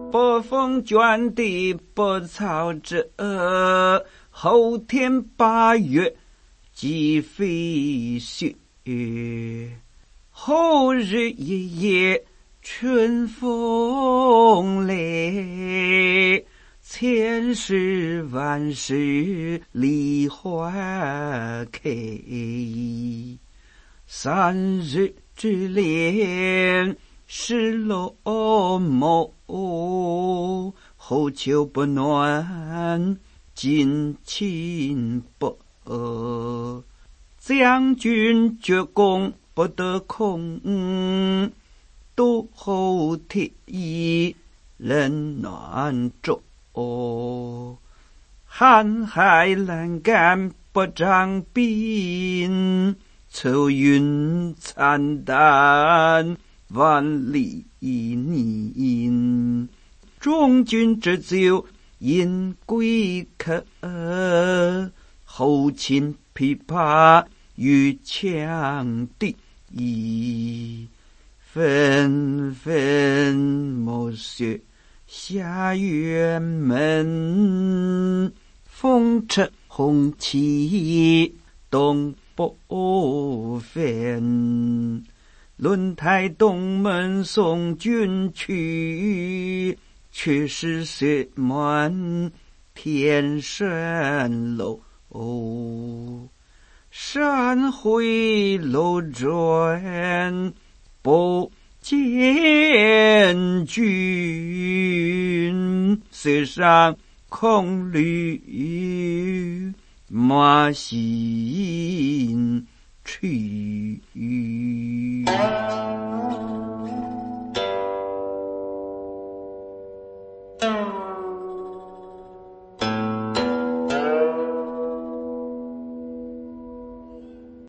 不风卷地不草者，后天8月即飞雪。后日一夜春风来，千事万事梨花开。3日之恋是落寞，后秋不暖尽情薄。将军绝功不得空，独后铁衣冷暖昼。瀚海阑干不长兵，愁云惨淡万里凝。中军之酒饮归客，后勤琵琶与羌笛。纷纷暮雪下辕门，风尘红旗东不分。轮台东门送君去，却是雪满天山楼。山回路转不见君，塞上空驴马行去。